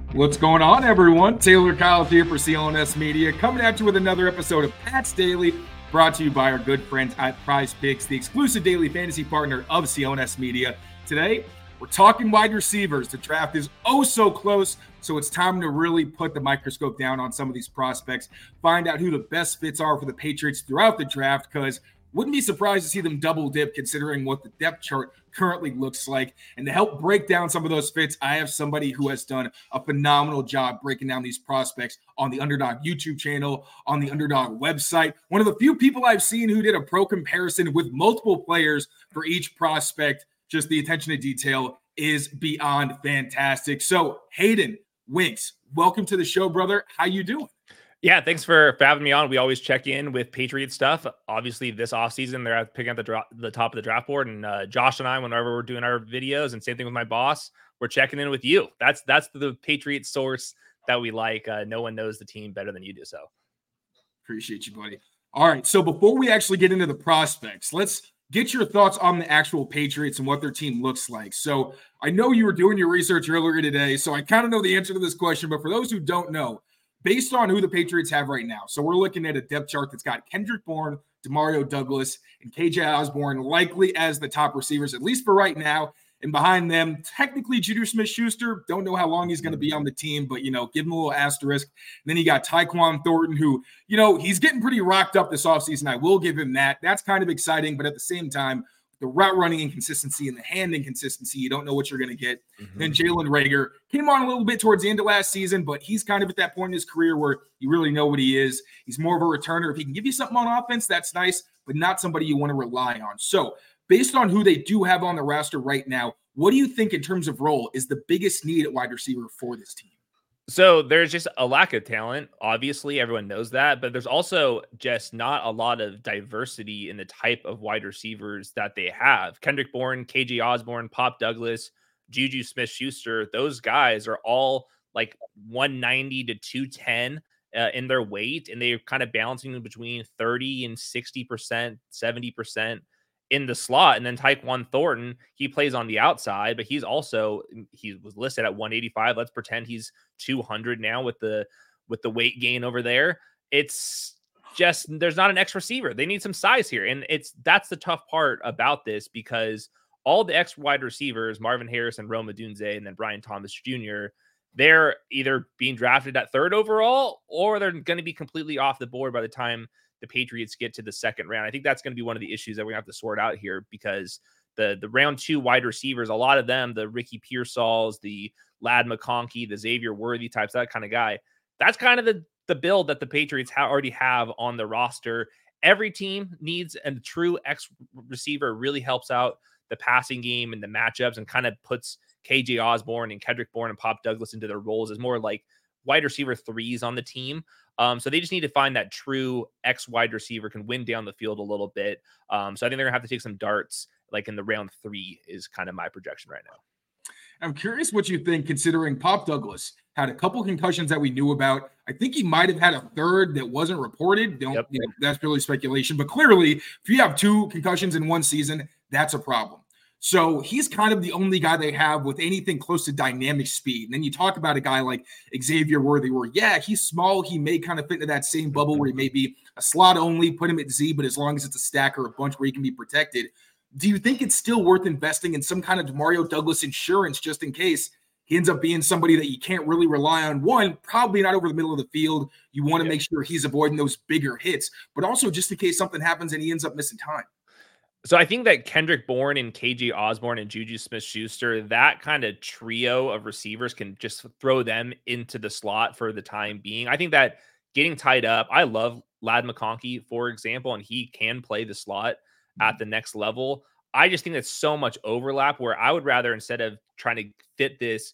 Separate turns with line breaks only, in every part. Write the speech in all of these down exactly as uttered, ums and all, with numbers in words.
What's going on, everyone? Taylor Kyle here for C L N S Media, coming at you with another episode of Pat's Daily, brought to you by our good friends at Prize Picks, the exclusive daily fantasy partner of C L N S Media. Today, we're talking wide receivers. The draft is oh so close, so it's time to really put the microscope down on some of these prospects, find out who the best fits are for the Patriots throughout the draft, because wouldn't be surprised to see them double dip considering what the depth chart currently looks like. And to help break down some of those fits, I have somebody who has done a phenomenal job breaking down these prospects on the Underdog YouTube channel, on the Underdog website. One of the few people I've seen who did a pro comparison with multiple players for each prospect. Just the attention to detail is beyond fantastic. So Hayden Winks, welcome to the show, brother. How you doing?
Yeah, thanks for having me on. We always check in with Patriot stuff. Obviously, this offseason, they're picking up the, dra- the top of the draft board. And uh, Josh and I, whenever we're doing our videos, and same thing with my boss, we're checking in with you. That's that's the Patriot source that we like. Uh, no one knows the team better than you do. So
appreciate you, buddy. All right, so before we actually get into the prospects, let's get your thoughts on the actual Patriots and what their team looks like. So I know you were doing your research earlier today, so I kind of know the answer to this question. But for those who don't know, based on who the Patriots have right now, so we're looking at a depth chart that's got Kendrick Bourne, Demario Douglas, and K J Osborne likely as the top receivers, at least for right now. And behind them, technically, Juju Smith-Schuster. Don't know how long he's going to be on the team, but, you know, give him a little asterisk. And then you got Tyquan Thornton, who, you know, he's getting pretty rocked up this offseason. I will give him that. That's kind of exciting, but at the same time, the route running inconsistency and the hand inconsistency, you don't know what you're going to get. Mm-hmm. Then Jalen Reagor came on a little bit towards the end of last season, but he's kind of at that point in his career where you really know what he is. He's more of a returner. If he can give you something on offense, that's nice, but not somebody you want to rely on. So based on who they do have on the roster right now, what do you think in terms of role is the biggest need at wide receiver for this team?
So there's just a lack of talent. Obviously, everyone knows that, but there's also just not a lot of diversity in the type of wide receivers that they have. Kendrick Bourne, K J Osborne, Pop Douglas, Juju Smith-Schuster, those guys are all like one ninety to two ten uh, in their weight, and they're kind of balancing between thirty and sixty percent, seventy percent in the slot. And then Tyquan Thornton, he plays on the outside, but he's also, he was listed at one eighty-five. Let's pretend he's two hundred now with the, with the weight gain over there. It's just, there's not an X receiver. They need some size here. And it's, that's the tough part about this, because all the X wide receivers, Marvin Harrison, Rome Odunze, and then Brian Thomas Junior, they're either being drafted at third overall, or they're going to be completely off the board by the time the Patriots get to the second round. I think that's going to be one of the issues that we're going to have to sort out here, because the, the round two wide receivers, a lot of them, the Ricky Pearsalls, the Ladd McConkey, the Xavier Worthy types, that kind of guy, that's kind of the, the build that the Patriots ha- already have on the roster. Every team needs a true X receiver. Really helps out the passing game and the matchups, and kind of puts K J Osborne and Kendrick Bourne and Pop Douglas into their roles as more like wide receiver threes on the team. Um, so they just need to find that true X wide receiver, can win down the field a little bit. Um, so I think they're gonna have to take some darts like in the round three is kind of my projection right now.
I'm curious what you think, considering Pop Douglas had a couple concussions that we knew about. I think he might have had a third that wasn't reported. Don't, yep. you know, that's purely speculation, but clearly if you have two concussions in one season, that's a problem. So he's kind of the only guy they have with anything close to dynamic speed. And then you talk about a guy like Xavier Worthy, where, yeah, he's small. He may kind of fit into that same bubble where he may be a slot only, put him at Z, but as long as it's a stack or a bunch where he can be protected. Do you think it's still worth investing in some kind of Demario Douglas insurance just in case he ends up being somebody that you can't really rely on? One, probably not over the middle of the field. You want to yeah. make sure he's avoiding those bigger hits, but also just in case something happens and he ends up missing time.
So I think that Kendrick Bourne and K J Osborne and Juju Smith-Schuster, that kind of trio of receivers, can just throw them into the slot for the time being. I think that getting tied up, I love Ladd McConkey, for example, and he can play the slot at the next level. I just think that's so much overlap, where I would rather, instead of trying to fit this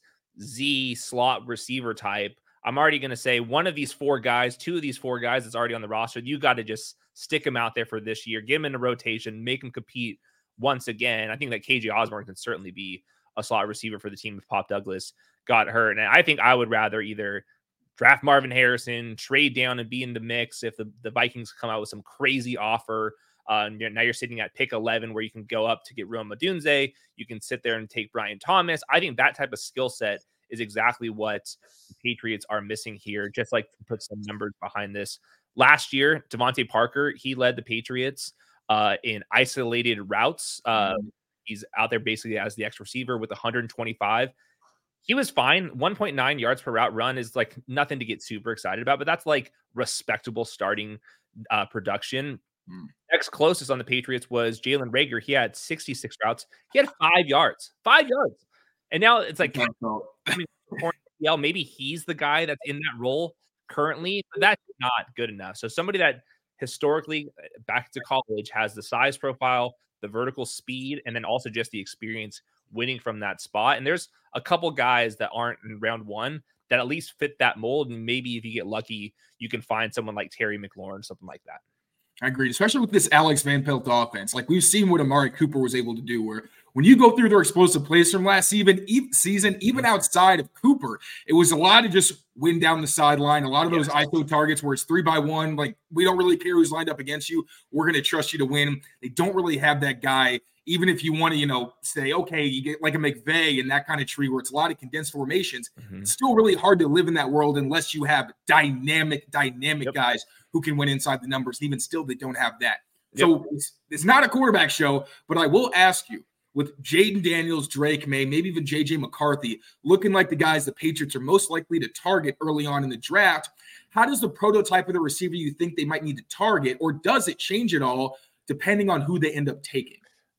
Z slot receiver type, I'm already going to say one of these four guys, two of these four guys that's already on the roster, you got to just stick them out there for this year, get them in a rotation, make them compete once again. I think that K J Osborne can certainly be a slot receiver for the team if Pop Douglas got hurt. And I think I would rather either draft Marvin Harrison, trade down and be in the mix if the, the Vikings come out with some crazy offer. Uh, and you're, now you're sitting at pick eleven where you can go up to get Rome Odunze. You can sit there and take Brian Thomas. I think that type of skill set is exactly what the Patriots are missing here. Just like to put some numbers behind this. Last year, Devontae Parker, he led the Patriots uh, in isolated routes. Uh, mm-hmm. He's out there basically as the X receiver with one hundred twenty-five. He was fine. one point nine yards per route run is like nothing to get super excited about, but that's like respectable starting uh, production. Mm. Next closest on the Patriots was Jalen Reagor. He had sixty-six routes. He had five yards, five yards. And now it's like, I mean, yeah, maybe he's the guy that's in that role currently, but that's not good enough. So somebody that historically back to college has the size profile, the vertical speed, and then also just the experience winning from that spot. And there's a couple guys that aren't in round one that at least fit that mold. And maybe if you get lucky, you can find someone like Terry McLaurin, something like that.
I agree, especially with this Alex Van Pelt offense. Like we've seen what Amari Cooper was able to do, where when you go through their explosive plays from last season, season, even outside of Cooper, it was a lot of just win down the sideline, a lot of those yes. I S O targets where it's three by one. Like, we don't really care who's lined up against you. We're going to trust you to win. They don't really have that guy. Even if you want to, you know, say, okay, you get like a McVay and that kind of tree where it's a lot of condensed formations, mm-hmm. it's still really hard to live in that world unless you have dynamic, dynamic yep. guys who can win inside the numbers. And even still, they don't have that. Yep. So it's, it's not a quarterback show, but I will ask you, with Jayden Daniels, Drake May, maybe even J J McCarthy, looking like the guys the Patriots are most likely to target early on in the draft, how does the prototype of the receiver you think they might need to target, or does it change at all depending on who they end up taking?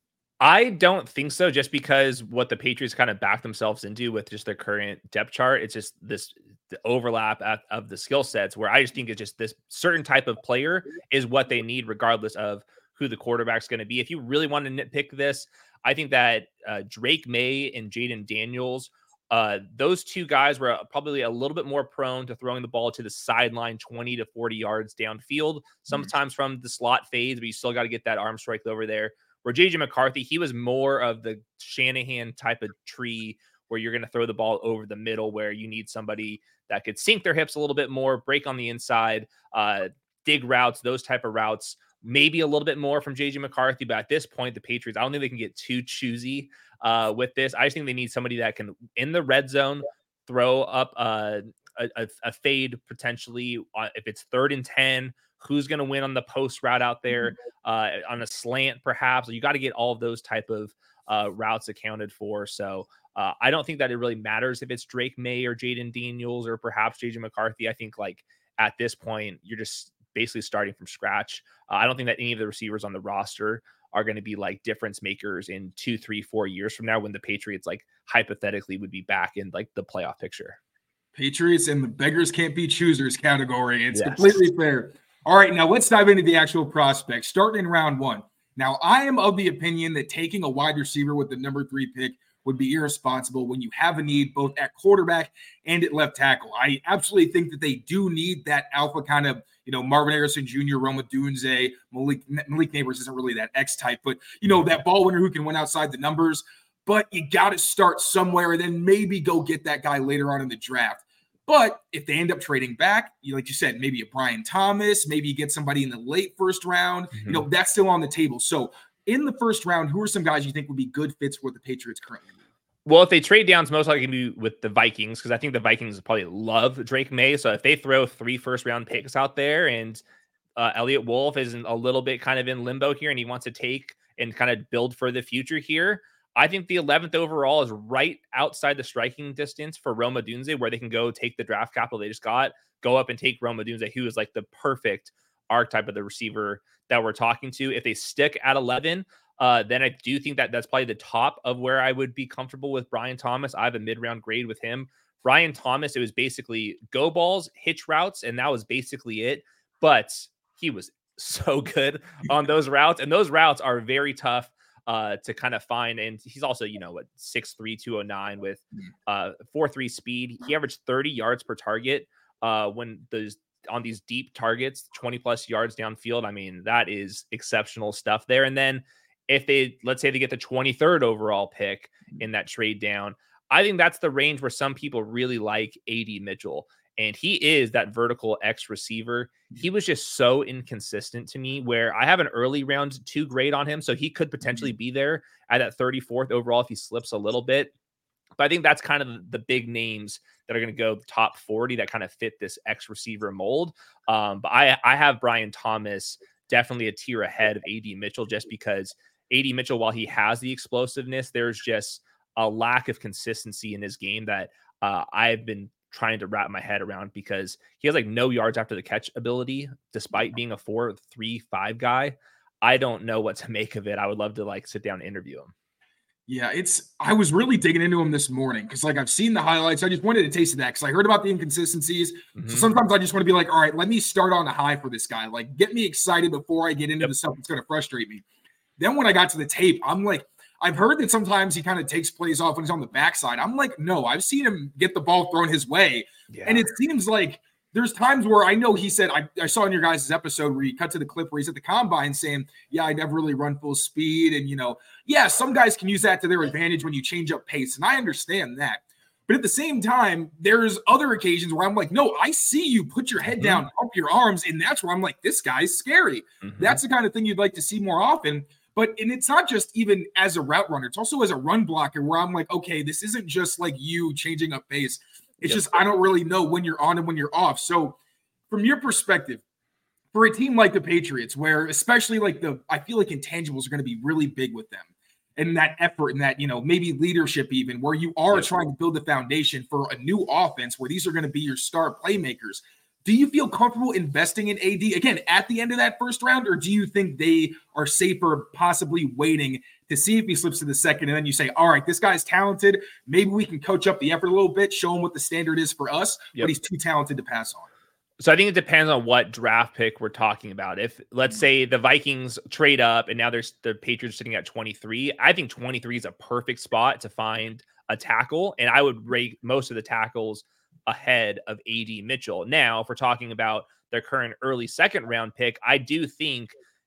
I don't think so, just because what the Patriots kind of back themselves into with just their current depth chart, it's just this the overlap at, of the skill sets, where I just think it's just this certain type of player is what they need regardless of who the quarterback's going to be. If you really want to nitpick this, I think that uh, Drake May and Jayden Daniels, uh, those two guys were probably a little bit more prone to throwing the ball to the sideline twenty to forty yards downfield, sometimes from the slot fades, but you still got to get that arm strength over there. Where J J McCarthy, he was more of the Shanahan type of tree where you're going to throw the ball over the middle, where you need somebody that could sink their hips a little bit more, break on the inside, uh, dig routes, those type of routes. Maybe a little bit more from J J McCarthy, but at this point, the Patriots, I don't think they can get too choosy uh, with this. I just think they need somebody that can, in the red zone, throw up uh, a, a, a fade potentially. Uh, if it's third and ten, who's going to win on the post route out there, uh, on a slant perhaps? You got to get all of those type of uh, routes accounted for. So uh, I don't think that it really matters if it's Drake May or Jayden Daniels or perhaps J J McCarthy. I think like at this point, you're just basically starting from scratch. Uh, I don't think that any of the receivers on the roster are going to be like difference makers in two, three, four years from now when the Patriots like hypothetically would be back in like the playoff picture.
Patriots and the beggars can't be choosers category. It's
yes.
completely fair. All right, now let's dive into the actual prospects, starting in round one. Now, I am of the opinion that taking a wide receiver with the number three pick would be irresponsible when you have a need both at quarterback and at left tackle. I absolutely think that they do need that alpha kind of, you know, Marvin Harrison Junior, Rome Odunze, Malik, Malik Neighbors isn't really that X type, but, you know, that ball winner who can win outside the numbers. But you got to start somewhere and then maybe go get that guy later on in the draft. But if they end up trading back, you like you said, maybe a Brian Thomas, maybe you get somebody in the late first round, mm-hmm. you know, that's still on the table. So in the first round, who are some guys you think would be good fits for the Patriots currently?
Well, if they trade down, it's most likely going to be with the Vikings, because I think the Vikings probably love Drake May. So if they throw three first round picks out there and uh, Elliott Wolf is a little bit kind of in limbo here and he wants to take and kind of build for the future here, I think the eleventh overall is right outside the striking distance for Rome Odunze, where they can go take the draft capital they just got, go up and take Rome Odunze, who is like the perfect archetype of the receiver that we're talking to. If they stick at eleven, uh, then I do think that that's probably the top of where I would be comfortable with Brian Thomas. I have a mid-round grade with him. Brian Thomas, it was basically go balls, hitch routes, and that was basically it. But he was so good on those routes, and those routes are very tough uh to kind of find. And he's also, you know, what, six three, two oh nine with uh four three speed. He averaged thirty yards per target uh when those on these deep targets, twenty plus yards downfield. I mean, that is exceptional stuff there. And then if they, let's say they get the twenty-third overall pick in that trade down, I think that's the range where some people really like A D Mitchell. And he is that vertical X receiver. He was just so inconsistent to me, where I have an early round two grade on him. So he could potentially be there at that thirty-fourth overall if he slips a little bit. But I think that's kind of the big names that are going to go top forty that kind of fit this X receiver mold. Um, but I, I have Brian Thomas definitely a tier ahead of A D Mitchell, just because A D Mitchell, while he has the explosiveness, there's just a lack of consistency in his game that uh, I've been trying to wrap my head around, because he has like no yards after the catch ability, despite being a four, three, five guy. I don't know what to make of it. I would love to like sit down and interview him.
Yeah, it's, I was really digging into him this morning because, like, I've seen the highlights. I just wanted to taste of that because I heard about the inconsistencies. Mm-hmm. So sometimes I just want to be like, all right, let me start on a high for this guy. Like, get me excited before I get into yep. the stuff that's going to frustrate me. Then when I got to the tape, I'm like, I've heard that sometimes he kind of takes plays off when he's on the backside. I'm like, no, I've seen him get the ball thrown his way. Yeah. And it seems like there's times where I know he said, I, I saw in your guys' episode where he cut to the clip where he's at the combine saying, yeah, I never really run full speed. And, you know, yeah, some guys can use that to their advantage when you change up pace. And I understand that. But at the same time, there's other occasions where I'm like, no, I see you put your head mm-hmm. down, up your arms. And that's where I'm like, this guy's scary. Mm-hmm. That's the kind of thing you'd like to see more often. But, and it's not just even as a route runner, it's also as a run blocker where I'm like, okay, this isn't just like you changing up pace. It's yep. just, I don't really know when you're on and when you're off. So from your perspective, for a team like the Patriots, where especially like the, I feel like intangibles are going to be really big with them, and that effort and that, you know, maybe leadership even, where you are yep. trying to build the foundation for a new offense where these are going to be your star playmakers. Do you feel comfortable investing in A D again at the end of that first round, or do you think they are safer possibly waiting to see if he slips to the second, and then you say, all right, this guy's talented. Maybe we can coach up the effort a little bit, show him what the standard is for us, yep. but he's too talented to pass on.
So I think it depends on what draft pick we're talking about. If, let's say, the Vikings trade up and now there's the Patriots sitting at twenty-three, I think twenty-three is a perfect spot to find a tackle, and I would rate most of the tackles ahead of A D Mitchell. Now, if we're talking about their current early second round pick, I do think,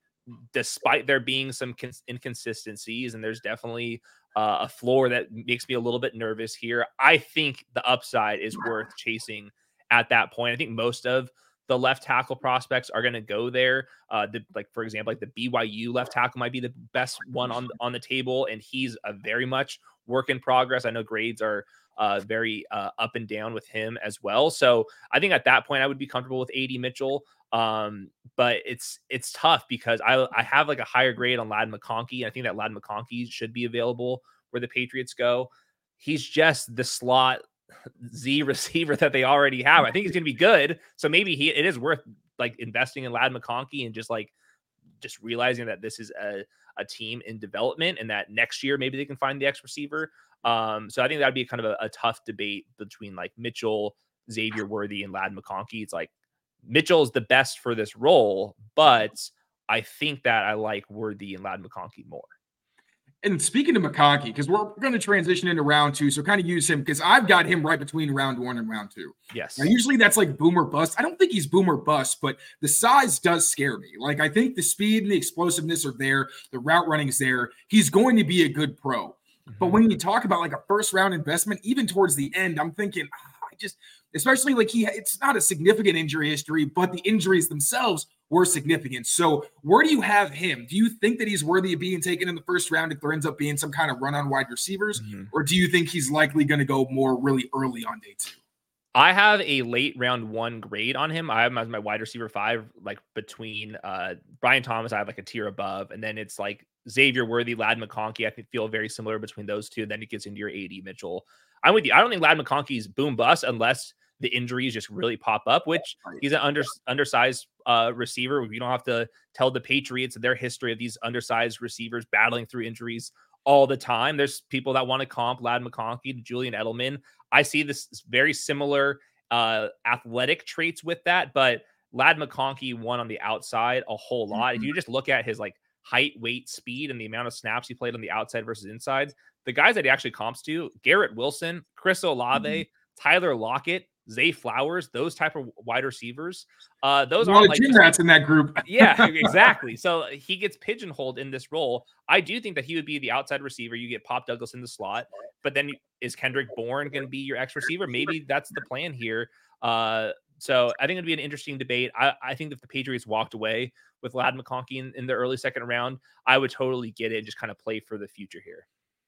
despite there being some cons- inconsistencies, and there's definitely uh, a floor that makes me a little bit nervous here, I think the upside is worth chasing at that point. I think most of the left tackle prospects are going to go there. Uh, the, like, for example, like the B Y U left tackle might be the best one on, on the table, and he's a very much work in progress. I know grades are uh, very uh, up and down with him as well. So I think at that point I would be comfortable with A D Mitchell. Um, but it's it's tough because I I have like a higher grade on Ladd McConkey. I think that Ladd McConkey should be available where the Patriots go. He's just the slot Z receiver that they already have. I think he's going to be good. So maybe he it is worth like investing in Ladd McConkey and just like just realizing that this is a, a team in development and that next year maybe they can find the X receiver. Um, so I think that'd be kind of a, a tough debate between like Mitchell, Xavier Worthy, and Ladd McConkey. It's like Mitchell is the best for this role, but I think that I like Worthy and Ladd McConkey more.
And speaking of McConkey, because we're going to transition into round two, so kind of use him because I've got him right between round one and round two.
Yes.
Now, usually that's like boomer bust. I don't think he's boomer bust, but the size does scare me. Like, I think the speed and the explosiveness are there. The route running is there. He's going to be a good pro. Mm-hmm. But when you talk about like a first round investment, even towards the end, I'm thinking, oh, I just, especially like he, it's not a significant injury history, but the injuries themselves were significant. So where do you have him? Do you think that he's worthy of being taken in the first round if there ends up being some kind of run on wide receivers? Mm-hmm. Or do you think he's likely going to go more really early on day two?
I have a late round one grade on him. I have him as my wide receiver five, like between uh, Brian Thomas, I have like a tier above. And then it's like Xavier Worthy, Ladd McConkey. I think feel very similar between those two. Then it gets into your A D Mitchell. I'm with you. I don't think Ladd McConkey's boom bust unless the injuries just really pop up, which he's an under, undersized uh, receiver. You don't have to tell the Patriots their history of these undersized receivers battling through injuries all the time. There's people that want to comp Ladd McConkey to Julian Edelman. I see this very similar uh, athletic traits with that, but Ladd McConkey won on the outside a whole lot. Mm-hmm. If you just look at his like height, weight, speed, and the amount of snaps he played on the outside versus inside, the guys that he actually comps to, Garrett Wilson, Chris Olave, mm-hmm. Tyler Lockett, Zay Flowers, those type of wide receivers. Uh, those are like
gym rats in that group.
Yeah, exactly. So he gets pigeonholed in this role. I do think that he would be the outside receiver. You get Pop Douglas in the slot, but then is Kendrick Bourne going to be your X receiver? Maybe that's the plan here. Uh, so I think it'd be an interesting debate. I, I think if the Patriots walked away with Ladd McConkey in, in the early second round, I would totally get it and just kind of play for the future here.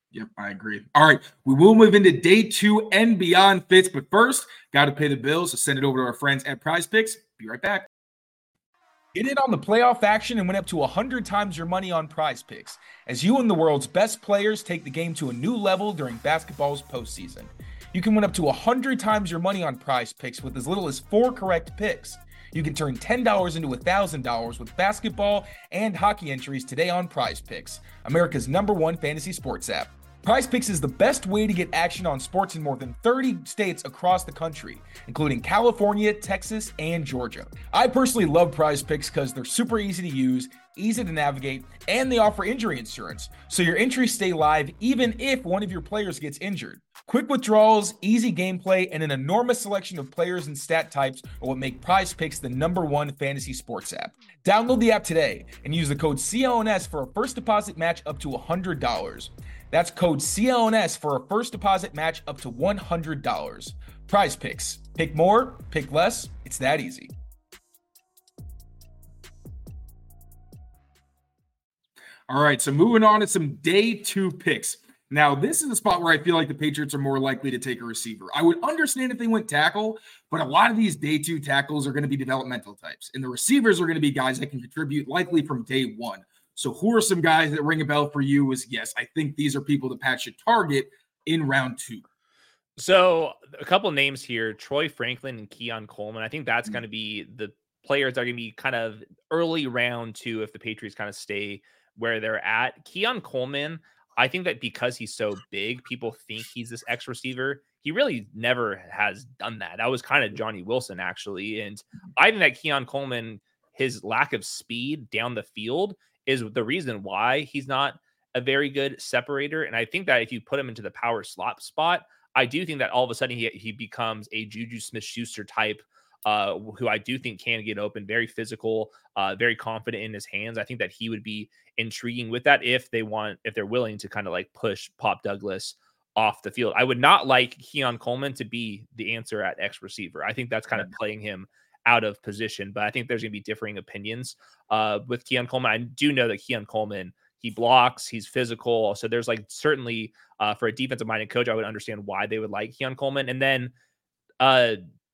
Yep, I agree. All right, we will move into day two and beyond fits, but first, got to pay the bills, so send it over to our friends at Prize Picks. Be right back. Get in on the playoff action and win up to one hundred times your money on Prize Picks, as you and the world's best players take the game to a new level during basketball's postseason. You can win up to one hundred times your money on Prize Picks with as little as four correct picks. You can turn ten dollars into one thousand dollars with basketball and hockey entries today on Prize Picks, America's number one fantasy sports app. Prize Picks is the best way to get action on sports in more than thirty states across the country, including California, Texas, and Georgia. I personally love Prize Picks because they're super easy to use, easy to navigate, and they offer injury insurance, so your entries stay live even if one of your players gets injured. Quick withdrawals, easy gameplay, and an enormous selection of players and stat types are what make Prize Picks the number one fantasy sports app. Download the app today and use the code C L N S for a first deposit match up to one hundred dollars. That's code C L N S for a first deposit match up to one hundred dollars. Prize Picks. Pick more, pick less. It's that easy. All right, so moving on to some day two picks. Now, this is a spot where I feel like the Patriots are more likely to take a receiver. I would understand if they went tackle, but a lot of these day two tackles are going to be developmental types, and the receivers are going to be guys that can contribute likely from day one. So who are some guys that ring a bell for you? Is yes, I think these are people that Pat should target in round two.
So a couple names here, Troy Franklin and Keon Coleman. I think that's mm-hmm. going to be the players that are going to be kind of early round two if the Patriots kind of stay where they're at. Keon Coleman, I think that because he's so big, people think he's this X receiver. He really never has done that. That was kind of Johnny Wilson, actually. And I think that Keon Coleman, his lack of speed down the field is the reason why he's not a very good separator. And I think that if you put him into the power slot spot, I do think that all of a sudden he, he becomes a Juju Smith-Schuster type, uh, who I do think can get open, very physical, uh, very confident in his hands. I think that he would be intriguing with that if they want, if they're willing to kind of like push Pop Douglas off the field. I would not like Keon Coleman to be the answer at X receiver. I think that's kind of playing him out of position, but I think there's going to be differing opinions uh, with Keon Coleman. I do know that Keon Coleman, he blocks, he's physical. So there's like certainly uh, for a defensive minded coach, I would understand why they would like Keon Coleman. And then uh,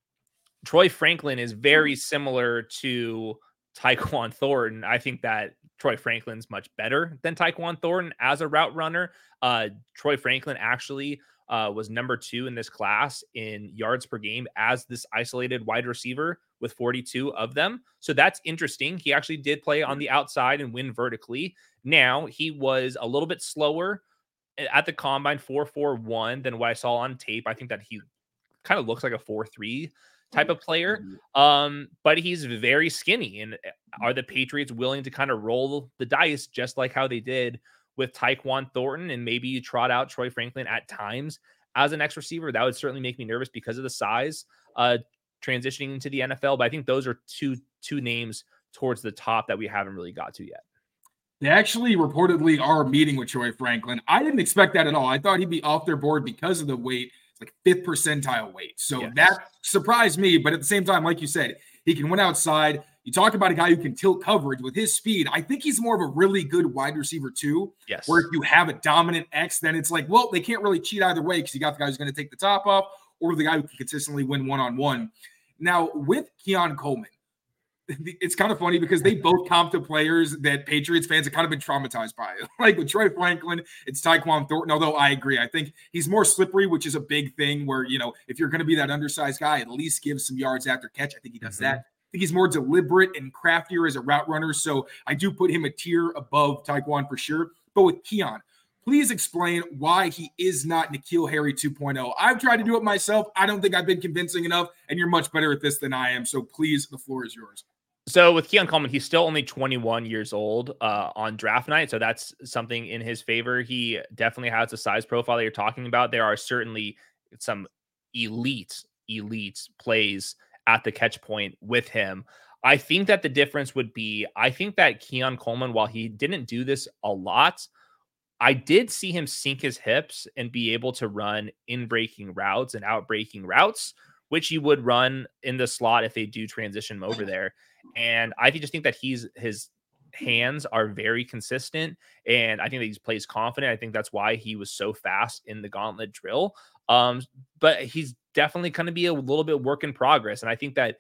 Troy Franklin is very similar to Tyquan Thornton. I think that Troy Franklin's much better than Tyquan Thornton as a route runner. Uh, Troy Franklin actually uh, was number two in this class in yards per game as this isolated wide receiver with forty-two of them. So that's interesting. He actually did play on the outside and win vertically. Now he was a little bit slower at the combine, four four one, than what I saw on tape. I think that he kind of looks like a four three type of player. Um, but he's very skinny. And are the Patriots willing to kind of roll the dice just like how they did with Tyquan Thornton, and maybe you trot out Troy Franklin at times as an X receiver? That would certainly make me nervous because of the size uh, transitioning into the N F L. But I think those are two two names towards the top that we haven't really got to yet.
They actually reportedly are meeting with Troy Franklin. I didn't expect that at all. I thought he'd be off their board because of the weight. It's like fifth percentile weight. So yes. That surprised me. But at the same time, like you said, he can win outside. You talk about a guy who can tilt coverage with his speed. I think he's more of a really good wide receiver too.
Yes.
Where if you have a dominant X, then it's like, well, they can't really cheat either way because you got the guy who's going to take the top off or the guy who can consistently win one-on-one. Now, with Keon Coleman, it's kind of funny because they both comp to players that Patriots fans have kind of been traumatized by. Like with Troy Franklin, it's Tyquan Thornton, although I agree. I think he's more slippery, which is a big thing where, you know, if you're going to be that undersized guy, at least give some yards after catch. I think he does mm-hmm. that. I think he's more deliberate and craftier as a route runner. So I do put him a tier above Tyquan for sure. But with Keon, please explain why he is not N'Keal Harry two point oh. I've tried to do it myself. I don't think I've been convincing enough, and you're much better at this than I am. So please, the floor is yours.
So with Keon Coleman, he's still only twenty-one years old uh, on draft night. So that's something in his favor. He definitely has the size profile that you're talking about. There are certainly some elite, elite plays at the catch point with him. I think that the difference would be, I think that Keon Coleman, while he didn't do this a lot, I did see him sink his hips and be able to run in breaking routes and out breaking routes, which you would run in the slot if they do transition him over there. And I just think that he's his hands are very consistent, and I think that he plays confident. I think that's why he was so fast in the gauntlet drill. Um, but he's definitely going to be a little bit work in progress, and I think that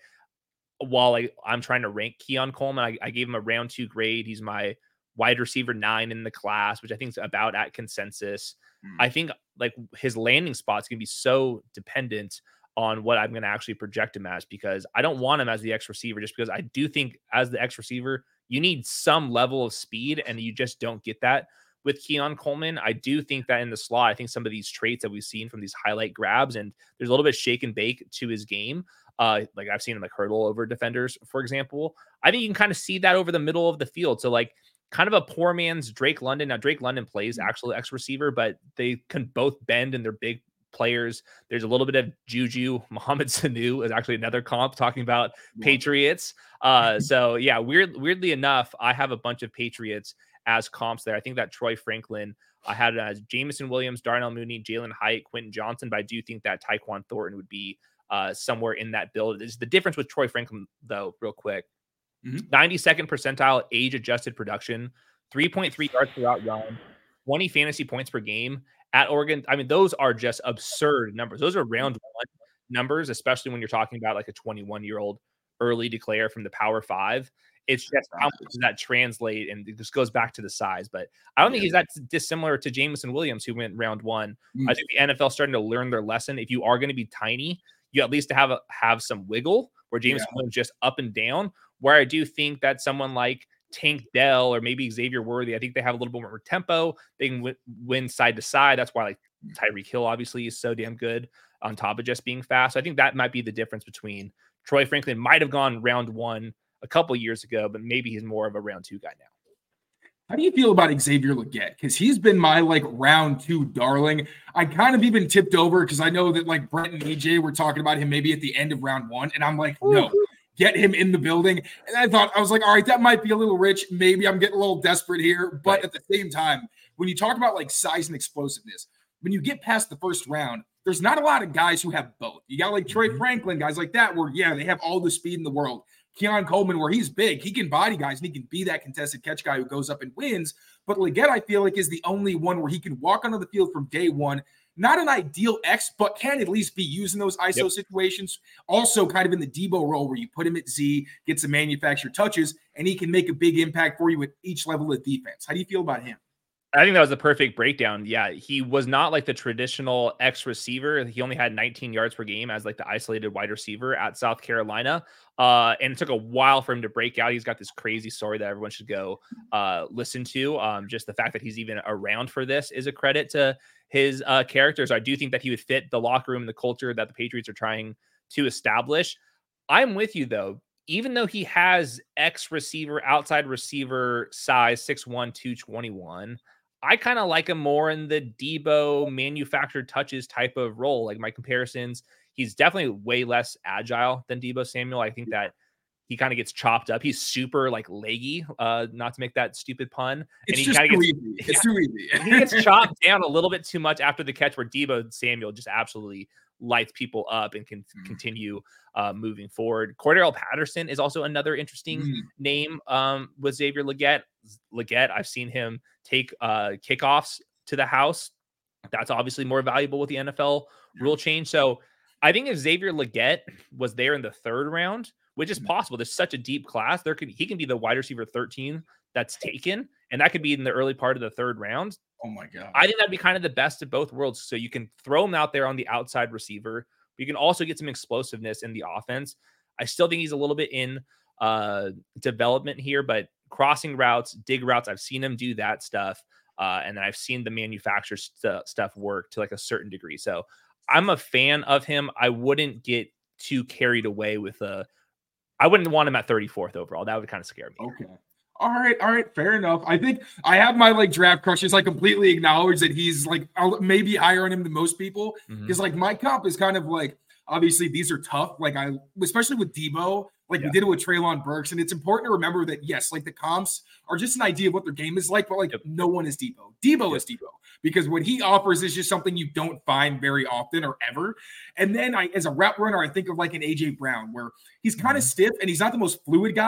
while I, I'm trying to rank Keon Coleman, I, I gave him a round two grade. He's my wide receiver nine in the class, which I think is about at consensus. Mm. I think like his landing spot's going to be so dependent on what I'm going to actually project him as, because I don't want him as the X receiver, just because I do think as the X receiver, you need some level of speed, and you just don't get that with Keon Coleman. I do think that in the slot, I think some of these traits that we've seen from these highlight grabs, and there's a little bit shake and bake to his game. Uh, like I've seen him like hurdle over defenders, for example. I think you can kind of see that over the middle of the field. So like kind of a poor man's Drake London. Now Drake London plays actually X receiver, but they can both bend and they're big players. There's a little bit of Juju. Mohamed Sanu is actually another comp talking about yeah. Patriots. Uh, so yeah, weird, weirdly enough, I have a bunch of Patriots as comps there. I think that Troy Franklin, I had it as Jameson Williams, Darnell Mooney, Jalen Hyatt, Quentin Johnson, but I do think that Tyquan Thornton would be uh, somewhere in that build. Is the difference with Troy Franklin, though, real quick. Mm-hmm. ninety-second percentile age-adjusted production, three point three yards per route run, twenty fantasy points per game. At Oregon, I mean, those are just absurd numbers. Those are round one numbers, especially when you're talking about like a twenty-one-year-old early declare from the Power Five. It's just how much does that translate? And this goes back to the size. But I don't yeah. think he's that dissimilar to Jameson Williams, who went round one. Mm. I think the N F L is starting to learn their lesson. If you are going to be tiny, you at least have a, have some wiggle, where Jameson yeah. Williams just up and down. Where I do think that someone like Tank Dell or maybe Xavier Worthy, I think they have a little bit more tempo. They can w- win side to side. That's why like Tyreek Hill obviously is so damn good on top of just being fast. So I think that might be the difference between Troy Franklin might have gone round one a couple years ago, but maybe he's more of a round two guy now.
How do you feel about Xavier Legette? Because he's been my like round two darling. I kind of even tipped over because I know that like Brent and A J were talking about him maybe at the end of round one, and I'm like, no. Get him in the building. And I thought, I was like, all right, that might be a little rich. Maybe I'm getting a little desperate here. But right. at the same time, when you talk about like size and explosiveness, when you get past the first round, there's not a lot of guys who have both. You got like Troy Franklin, guys like that, where, yeah, they have all the speed in the world. Keon Coleman, where he's big, he can body guys and he can be that contested catch guy who goes up and wins. But Legette, I feel like, is the only one where he can walk onto the field from day one. Not an ideal X, but can at least be used in those I S O yep. situations. Also kind of in the Debo role where you put him at Z, get some manufactured touches, and he can make a big impact for you at each level of defense. How do you feel about him?
I think that was the perfect breakdown. Yeah, he was not like the traditional X receiver. He only had nineteen yards per game as like the isolated wide receiver at South Carolina. Uh, and it took a while for him to break out. He's got this crazy story that everyone should go uh, listen to. Um, just the fact that he's even around for this is a credit to his uh, characters. I do think that he would fit the locker room and the culture that the Patriots are trying to establish. I'm with you, though. Even though he has X receiver, outside receiver size, six one, two twenty-one, I kind of like him more in the Debo manufactured touches type of role. Like my comparisons, he's definitely way less agile than Debo Samuel. I think that he kind of gets chopped up. He's super like leggy, uh, not to make that stupid pun.
It's
and he
just too
gets,
easy. It's too easy.
He gets chopped down a little bit too much after the catch, where Debo Samuel just absolutely lights people up and can mm. continue uh, moving forward. Cordell Patterson is also another interesting mm. name um, with Xavier Legette. Legette, I've seen him take uh, kickoffs to the house. That's obviously more valuable with the N F L rule change. So I think if Xavier Legette was there in the third round, which is possible, there's such a deep class, there could he can be the wide receiver thirteen that's taken, and that could be in the early part of the third round.
Oh my God.
I think that'd be kind of the best of both worlds. So you can throw him out there on the outside receiver, but you can also get some explosiveness in the offense. I still think he's a little bit in uh, development here, but crossing routes, dig routes, I've seen him do that stuff. Uh, and then I've seen the manufacturer st- stuff work to like a certain degree. So I'm a fan of him. I wouldn't get too carried away with a, I wouldn't want him at thirty-fourth overall. That would kind of scare me.
Okay. All right. All right. Fair enough. I think I have my like draft crushes. I completely acknowledge that he's like I'll maybe higher on him than most people. Because mm-hmm. like my comp is kind of like, obviously these are tough. Like I, especially with Debo, like yeah. we did it with Treylon Burks. And it's important to remember that, yes, like the comps are just an idea of what their game is like, but like yep. no one is Debo. Debo yep. is Debo. Because what he offers is just something you don't find very often or ever. And then I, as a route runner, I think of like an A J Brown, where he's kind of mm-hmm. stiff and he's not the most fluid guy,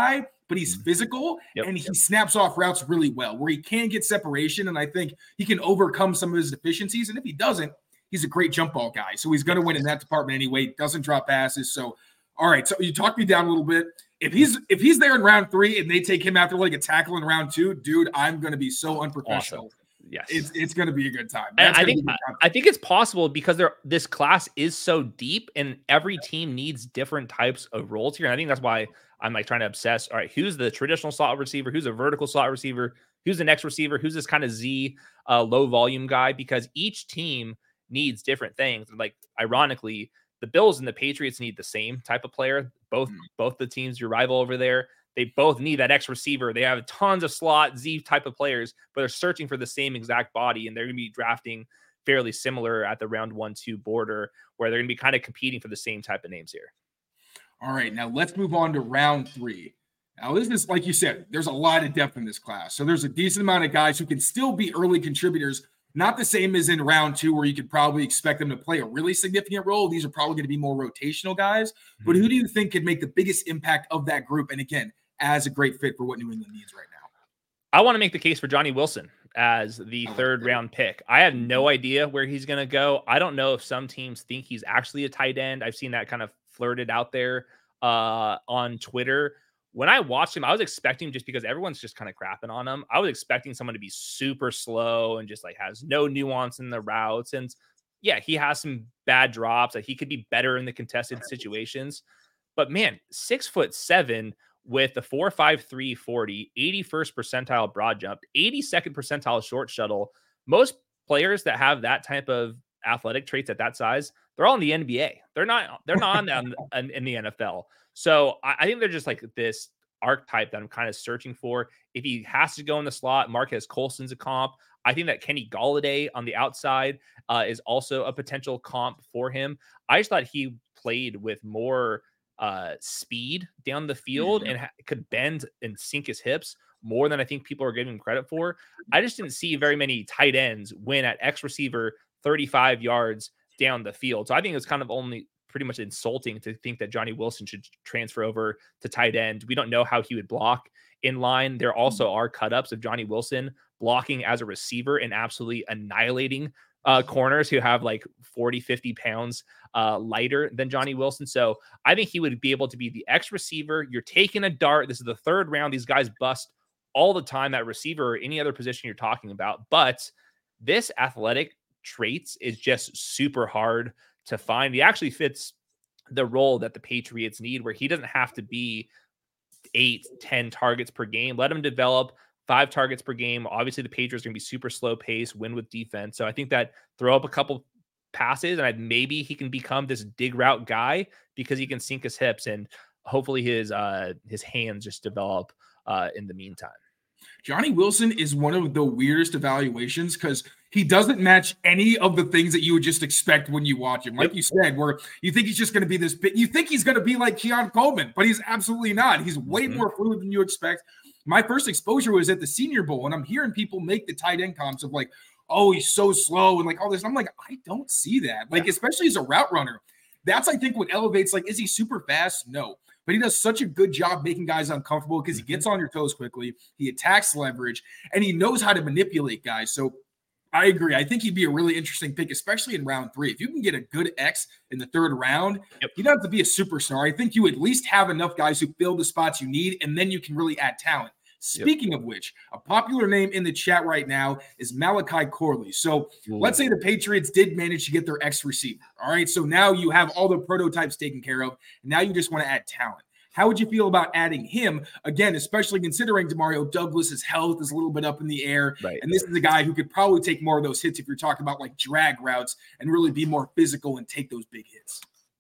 but he's physical
yep,
and he
yep.
snaps off routes really well, where he can get separation. And I think he can overcome some of his deficiencies. And if he doesn't, he's a great jump ball guy. So he's going to win in that department anyway. Doesn't drop passes. So, all right. So you talked me down a little bit. If he's if he's there in round three and they take him after like a tackle in round two, dude, I'm going to be so unprofessional.
Awesome. Yes,
it's it's going to be a good time.
I think time. I think it's possible because there this class is so deep and every team needs different types of roles here. And I think that's why I'm like trying to obsess. All right, who's the traditional slot receiver? Who's a vertical slot receiver? Who's the next receiver? Who's this kind of Z uh, low volume guy? Because each team needs different things. Like ironically, the Bills and the Patriots need the same type of player. Both mm. both the teams, your rival over there. They both need that X receiver. They have tons of slot Z type of players, but they're searching for the same exact body, and they're going to be drafting fairly similar at the round one, two border, where they're going to be kind of competing for the same type of names here.
All right, now let's move on to round three. Now, this is, like you said, there's a lot of depth in this class. So there's a decent amount of guys who can still be early contributors, not the same as in round two, where you could probably expect them to play a really significant role. These are probably going to be more rotational guys. Mm-hmm. But who do you think could make the biggest impact of that group? And again, as a great fit for what New England needs right now.
I want to make the case for Johnny Wilson as the third round pick. I have no idea where he's going to go. I don't know if some teams think he's actually a tight end. I've seen that kind of flirted out there uh, on Twitter. When I watched him, I was expecting, just because everyone's just kind of crapping on him, I was expecting someone to be super slow and just like has no nuance in the routes. And yeah, he has some bad drops. Like he could be better in the contested situations. But man, six foot seven, with the four five three forty, eighty-first percentile broad jump, eighty-second percentile short shuttle. Most players that have that type of athletic traits at that size, they're all in the N B A. They're not, they're not on the, in the N F L. So I, I think they're just like this archetype that I'm kind of searching for. If he has to go in the slot, Marquez Colston's a comp. I think that Kenny Golladay on the outside uh, is also a potential comp for him. I just thought he played with more uh speed down the field mm-hmm. and ha- could bend and sink his hips more than I think people are giving him credit for. I just didn't see very many tight ends win at X receiver thirty-five yards down the field. So I think it's kind of only pretty much insulting to think that Johnny Wilson should transfer over to tight end. We don't know how he would block in line. There also are cut-ups of Johnny Wilson blocking as a receiver and absolutely annihilating Uh, corners who have like forty, fifty pounds uh, lighter than Johnny Wilson. So I think he would be able to be the X receiver. You're taking a dart. This is the third round. These guys bust all the time at receiver or any other position you're talking about. But this athletic traits is just super hard to find. He actually fits the role that the Patriots need, where he doesn't have to be eight, ten targets per game. Let him develop five targets per game. Obviously, the Patriots are going to be super slow pace, win with defense. So I think that throw up a couple passes, and I, maybe he can become this dig route guy because he can sink his hips, and hopefully his uh, his hands just develop uh, in the meantime.
Johnny Wilson is one of the weirdest evaluations because he doesn't match any of the things that you would just expect when you watch him. Like yep. you said, where you think he's just going to be this big, you think he's going to be like Keon Coleman, but he's absolutely not. He's way mm-hmm. more fluid than you expect. My first exposure was at the Senior Bowl, and I'm hearing people make the tight end comps of like, oh, he's so slow and like all this. I'm like, I don't see that. Like, yeah. especially as a route runner. That's, I think, what elevates, like, is he super fast? No. But he does such a good job making guys uncomfortable because he gets on your toes quickly. He attacks leverage, and he knows how to manipulate guys. So I agree. I think he'd be a really interesting pick, especially in round three. If you can get a good X in the third round, yep. you don't have to be a superstar. I think you at least have enough guys who fill the spots you need, and then you can really add talent. Speaking yep. of which, a popular name in the chat right now is Malachi Corley. So Ooh. let's say the Patriots did manage to get their X receiver. All right. So now you have all the prototypes taken care of. And now you just want to add talent. How would you feel about adding him? Again, especially considering Demario Douglas's health is a little bit up in the air.
Right.
And this is a guy who could probably take more of those hits if you're talking about like drag routes and really be more physical and take those big hits.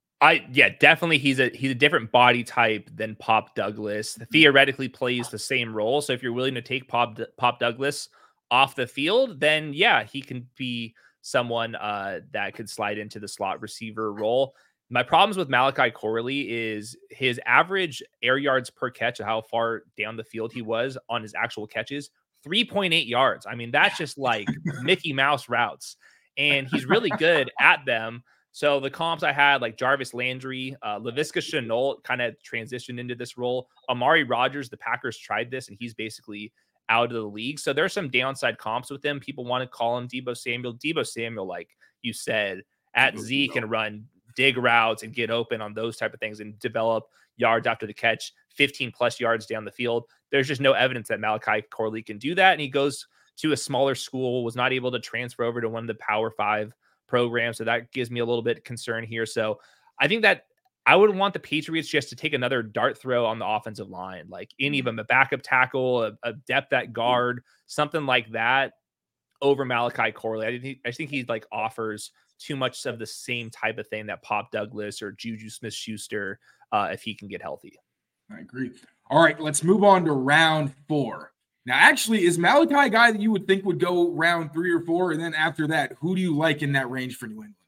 I yeah, definitely he's a he's a different body type than Pop Douglas. Theoretically plays the same role. So if you're willing to take Pop Pop Douglas off the field, then yeah, he can be someone uh, that could slide into the slot receiver role. My problems with Malachi Corley is his average air yards per catch, how far down the field he was on his actual catches, three point eight yards. I mean, that's just like Mickey Mouse routes, and he's really good at them. So the comps I had, like Jarvis Landry, uh, Laviska Shenault kind of transitioned into this role. Amari Rogers, the Packers tried this, and he's basically out of the league. So there's some downside comps with him. People want to call him Deebo Samuel. Deebo Samuel, like you said, at Z can run dig routes and get open on those type of things and develop yards after the catch, fifteen plus yards down the field. There's just no evidence that Malachi Corley can do that. And he goes to a smaller school, was not able to transfer over to one of the Power Five programs. So that gives me a little bit of concern here. So I think that I would want the Patriots just to take another dart throw on the offensive line, like any of them, a backup tackle, a, a depth at guard, something like that over Malachi Corley. I think, I think he like offers too much of the same type of thing that Pop Douglas or Juju Smith-Schuster, uh, if he can get healthy.
I agree. All right, let's move on to round four. Now, actually, is Malachi a guy that you would think would go round three or four? And then after that, who do you like in that range for New England?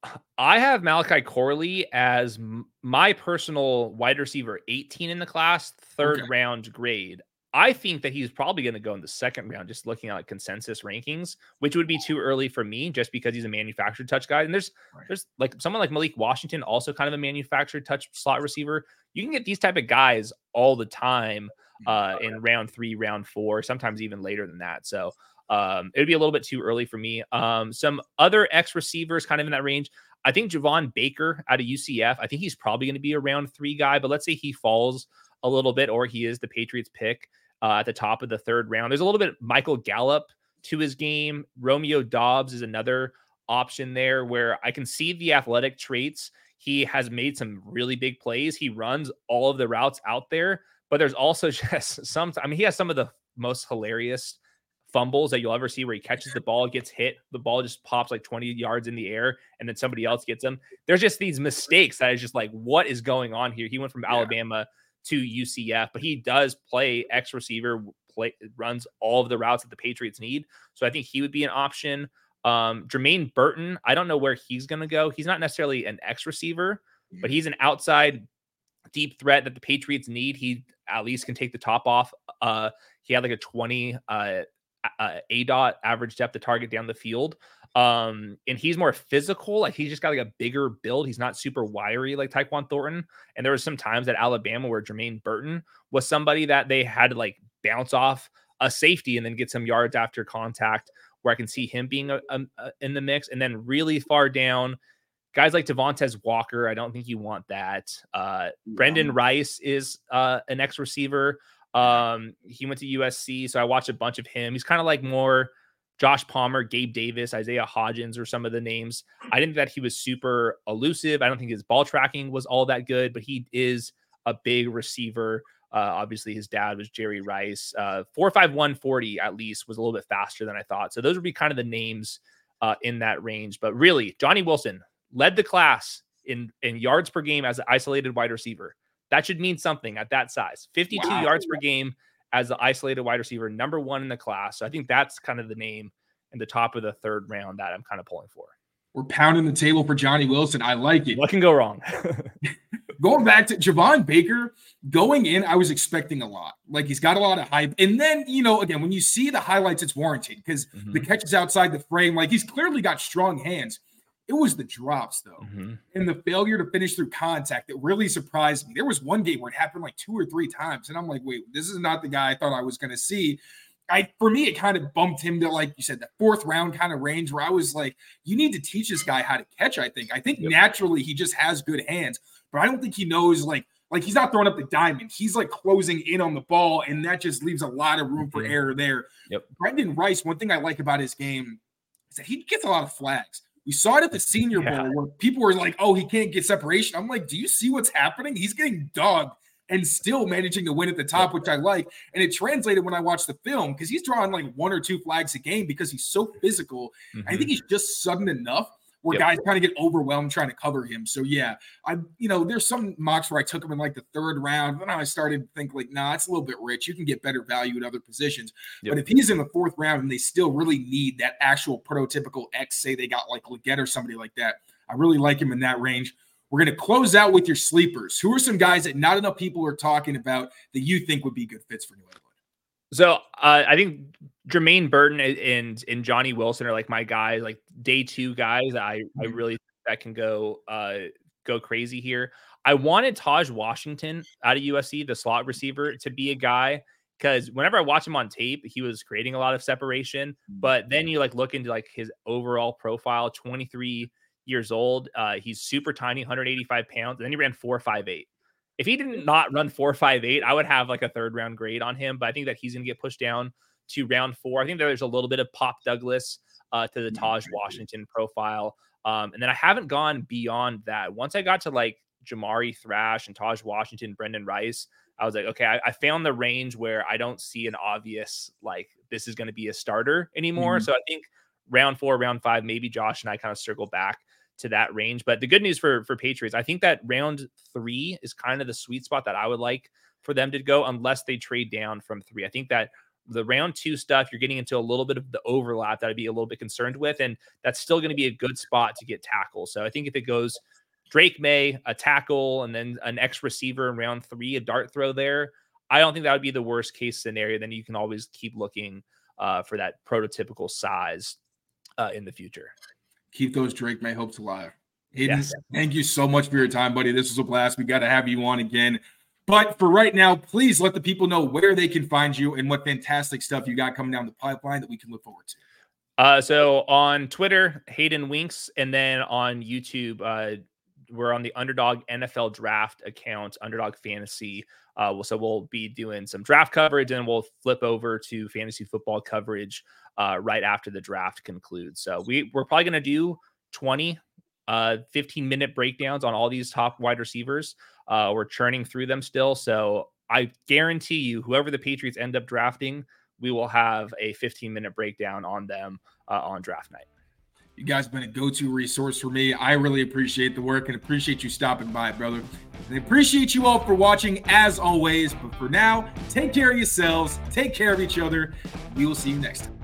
I have Malachi Corley as m- my personal wide receiver eighteen in the class, third
Okay.
round grade. I think that he's probably going to go in the second round, just looking at like consensus rankings, which would be too early for me just because he's a manufactured touch guy. And there's,
Right.
there's like someone like Malik Washington, also kind of a manufactured touch slot receiver. You can get these type of guys all the time uh, in round three, round four, sometimes even later than that. So um, it'd be a little bit too early for me. Um, some other X receivers kind of in that range. I think Javon Baker out of U C F, I think he's probably going to be a round three guy, but let's say he falls a little bit, or he is the Patriots pick uh, at the top of the third round. There's a little bit of Michael Gallup to his game. Romeo Dobbs is another option there where I can see the athletic traits. He has made some really big plays. He runs all of the routes out there, but there's also just some, I mean, he has some of the most hilarious fumbles that you'll ever see where he catches the ball, gets hit, the ball just pops like twenty yards in the air, and then somebody else gets him. There's just these mistakes that is just like, what is going on here? He went from yeah. Alabama to U C F, but he does play X receiver, play runs all of the routes that the Patriots need. So I think he would be an option. Um, Jermaine Burton, I don't know where he's going to go. He's not necessarily an X receiver, but he's an outside deep threat that the Patriots need. He at least can take the top off. Uh, he had like a twenty uh, uh, A dot average depth of target down the field. Um, and he's more physical. Like he's just got like a bigger build. He's not super wiry like Tyquan Thornton. And there was some times at Alabama where Jermaine Burton was somebody that they had to like bounce off a safety and then get some yards after contact, where I can see him being a, a, a, in the mix. And then really far down, guys like Devontae Walker, I don't think you want that. Uh, Brendan Rice is uh, an X receiver. Um, he went to U S C, so I watched a bunch of him. He's kind of like more Josh Palmer, Gabe Davis, Isaiah Hodgins or some of the names. I didn't think that he was super elusive. I don't think his ball tracking was all that good, but he is a big receiver. Uh, obviously, his dad was Jerry Rice. Uh, four five one forty at least was a little bit faster than I thought. So those would be kind of the names uh, in that range. But really, Johnny Wilson led the class in, in yards per game as an isolated wide receiver. That should mean something at that size. fifty-two wow. yards per game as the isolated wide receiver, number one in the class. So I think that's kind of the name in the top of the third round that I'm kind of pulling for.
We're pounding the table for Johnny Wilson. I like it.
What can go wrong?
Going back to Javon Baker, going in, I was expecting a lot. Like, he's got a lot of hype. And then, you know, again, when you see the highlights, it's warranted because mm-hmm. the catch is outside the frame. Like, he's clearly got strong hands. It was the drops, though, mm-hmm. and the failure to finish through contact that really surprised me. There was one game where it happened like two or three times, and I'm like, wait, this is not the guy I thought I was going to see. I, for me, it kind of bumped him to, like you said, the fourth round kind of range where I was like, you need to teach this guy how to catch, I think. I think yep. naturally he just has good hands, but I don't think he knows, like, like he's not throwing up the diamond. He's, like, closing in on the ball, and that just leaves a lot of room for mm-hmm. error there.
Yep.
Brendan Rice, one thing I like about his game is that he gets a lot of flags. We saw it at the Senior Bowl yeah. where people were like, oh, he can't get separation. I'm like, do you see what's happening? He's getting dogged and still managing to win at the top, which I like. And it translated when I watched the film because he's drawing like one or two flags a game because he's so physical. Mm-hmm. I think he's just sudden enough where yep. guys kind of get overwhelmed trying to cover him. So, yeah, I, you know, there's some mocks where I took him in like the third round. Then I started to think like, nah, it's a little bit rich. You can get better value at other positions. Yep. But if he's in the fourth round and they still really need that actual prototypical X, say they got like Leggett or somebody like that, I really like him in that range. We're going to close out with your sleepers. Who are some guys that not enough people are talking about that you think would be good fits for New England?
So uh, I think Jermaine Burton and and Johnny Wilson are like my guys, like day two guys. I, mm-hmm. I really think that can go uh, go crazy here. I wanted Taj Washington out of U S C, the slot receiver, to be a guy, because whenever I watch him on tape, he was creating a lot of separation. But then you like look into like his overall profile, twenty-three years old. Uh, he's super tiny, one hundred eighty-five pounds, and then he ran four five eight. If he did not run four five eight, I would have like a third round grade on him. But I think that he's going to get pushed down to round four. I think that there's a little bit of Pop Douglas uh, to the Taj Washington profile. Um, and then I haven't gone beyond that. Once I got to like Jamari Thrash and Taj Washington, Brendan Rice, I was like, okay, I, I found the range where I don't see an obvious, like, this is going to be a starter anymore. Mm-hmm. So I think round four, round five, maybe Josh and I kind of circle back to that range. But the good news for, for Patriots, I think that round three is kind of the sweet spot that I would like for them to go, unless they trade down from three. I think that the round two stuff, you're getting into a little bit of the overlap that I'd be a little bit concerned with. And that's still going to be a good spot to get tackle. So I think if it goes Drake May, a tackle, and then an X receiver in round three, a dart throw there, I don't think that would be the worst case scenario. Then you can always keep looking uh, for that prototypical size uh, in the future.
Keep those Drake May hopes alive. Hayden,
yes.
Thank you so much for your time, buddy. This was a blast. We got to have you on again. But for right now, please let the people know where they can find you and what fantastic stuff you got coming down the pipeline that we can look forward to.
Uh, so on Twitter, Hayden Winks, and then on YouTube, uh, we're on the Underdog N F L Draft account, Underdog Fantasy. Uh, so we'll be doing some draft coverage, and we'll flip over to fantasy football coverage uh, right after the draft concludes. So we, we're probably going to do twenty, uh, fifteen minute breakdowns on all these top wide receivers. Uh, we're churning through them still. So I guarantee you, whoever the Patriots end up drafting, we will have a fifteen minute breakdown on them uh, on draft night.
You guys have been a go-to resource for me. I really appreciate the work and appreciate you stopping by, brother. And I appreciate you all for watching as always. But for now, take care of yourselves. Take care of each other. We will see you next time.